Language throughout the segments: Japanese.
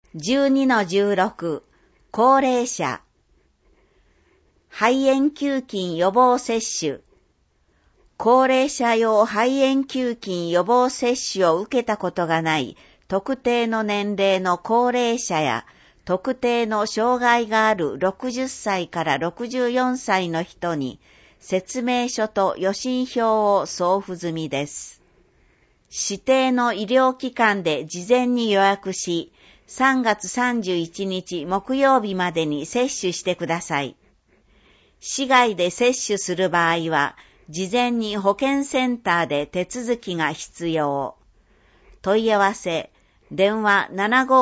12-16 高齢者肺炎球菌予防接種高齢者用肺炎球菌予防接種を受けたことがない特定の年齢の高齢者や特定の障害がある60歳から64歳の人に説明書と予診票を送付済みです。指定の医療機関で事前に予約し、3月31日木曜日までに接種してください。市外で接種する場合は、事前に保健センターで手続きが必要。問い合わせ、電話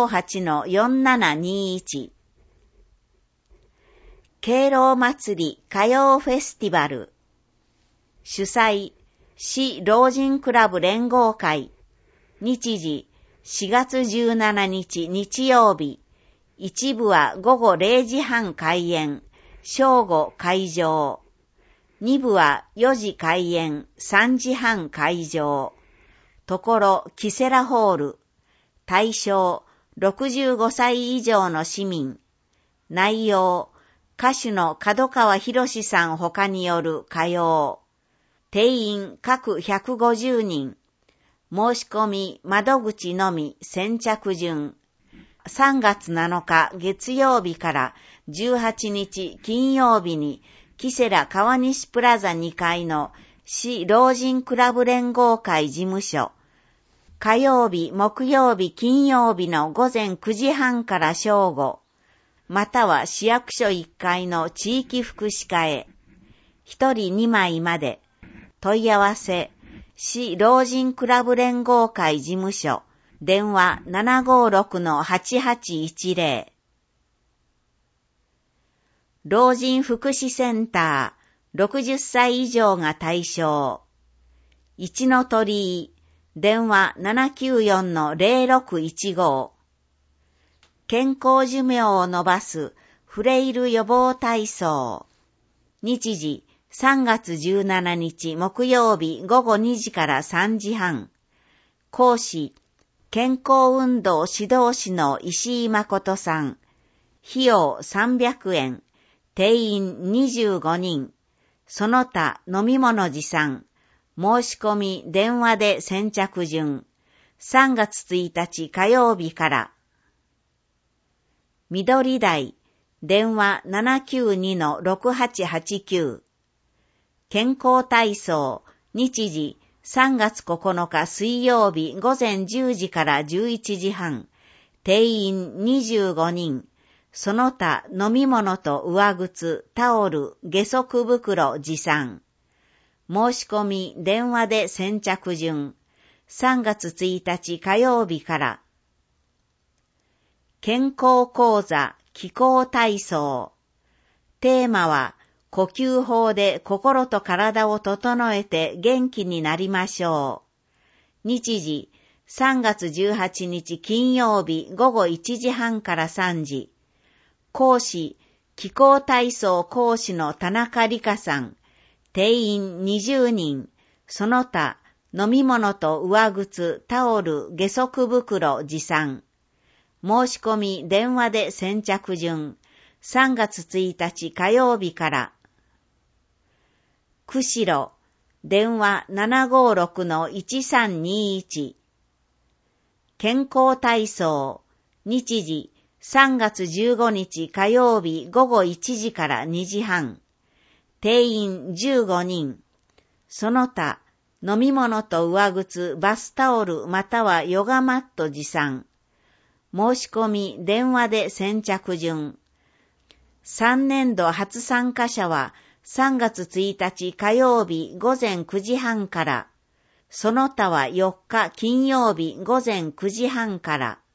758-4721。敬老祭り歌謡フェスティバル。主催、市老人クラブ連合会。日時、4月17日日曜日。一部は午後0時半開演、正午開場。二部は4時開演、3時半開場。ところ、キセラホール。対象、65歳以上の市民。内容、歌手の角川博さん他による歌謡。定員各150人。申し込み窓口のみ先着順。3月7日月曜日から18日金曜日にキセラ川西プラザ2階の市老人クラブ連合会事務所。火曜日、木曜日、金曜日の午前9時半から正午。または市役所1階の地域福祉課へ。1人2枚まで。問い合わせ。市老人クラブ連合会事務所、電話 756-8810。老人福祉センター、60歳以上が対象。一の鳥居、電話 794-0615。健康寿命を延ばすフレイル予防体操。日時、3月17日木曜日午後2時から3時半。講師、健康運動指導士の石井誠さん。費用300円。定員25人。その他飲み物持参。申し込み電話で先着順。3月1日火曜日から。緑台。電話 792-6889。健康体操、日時、3月9日水曜日午前10時から11時半。定員25人。その他飲み物と上靴、タオル、下足袋持参。申し込み電話で先着順。3月1日火曜日から。健康講座、気功体操。テーマは、呼吸法で心と体を整えて元気になりましょう。日時、3月18日金曜日午後1時半から3時。講師、気功体操講師の田中理香さん。定員20人。その他、飲み物と上靴、タオル、下足袋持参。申し込み電話で先着順。3月1日火曜日から。釧路、電話 756-1321。健康体操、日時、3月15日火曜日午後1時から2時半。定員15人。その他、飲み物と上靴、バスタオルまたはヨガマット持参。申し込み電話で先着順。3年度初参加者は3月1日火曜日午前9時半から、その他は4日金曜日午前9時半から。